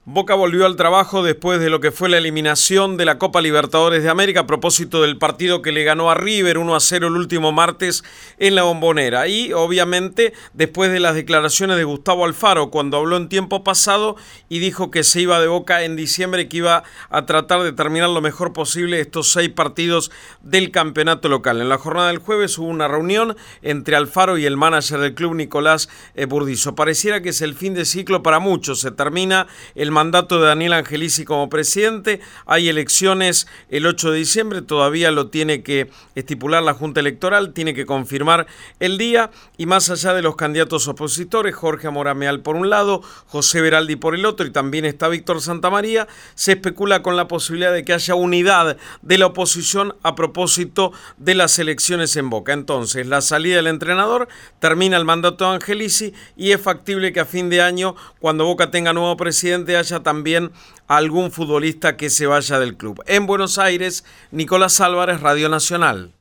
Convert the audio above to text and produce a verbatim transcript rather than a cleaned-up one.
Boca volvió al trabajo después de lo que fue la eliminación de la Copa Libertadores de América a propósito del partido que le ganó a River uno a cero el último martes en la Bombonera. Y obviamente después de las declaraciones de Gustavo Alfaro cuando habló en tiempo pasado y dijo que se iba de Boca en diciembre, que iba a tratar de terminar lo mejor posible estos seis partidos del campeonato local. En la jornada del jueves hubo una reunión entre Alfaro y el manager del club, Nicolás Burdizo. Pareciera que es el fin de ciclo para muchos. Se termina el mandato de Daniel Angelici como presidente, hay elecciones el ocho de diciembre, todavía lo tiene que estipular la Junta Electoral, tiene que confirmar el día, y más allá de los candidatos opositores, Jorge Amorameal por un lado, José Veraldi por el otro, y también está Víctor Santamaría, se especula con la posibilidad de que haya unidad de la oposición a propósito de las elecciones en Boca. Entonces, la salida del entrenador, termina el mandato de Angelici, y es factible que a fin de año, cuando Boca tenga nuevo presidente, haya también algún futbolista que se vaya del club. En Buenos Aires, Nicolás Álvarez, Radio Nacional.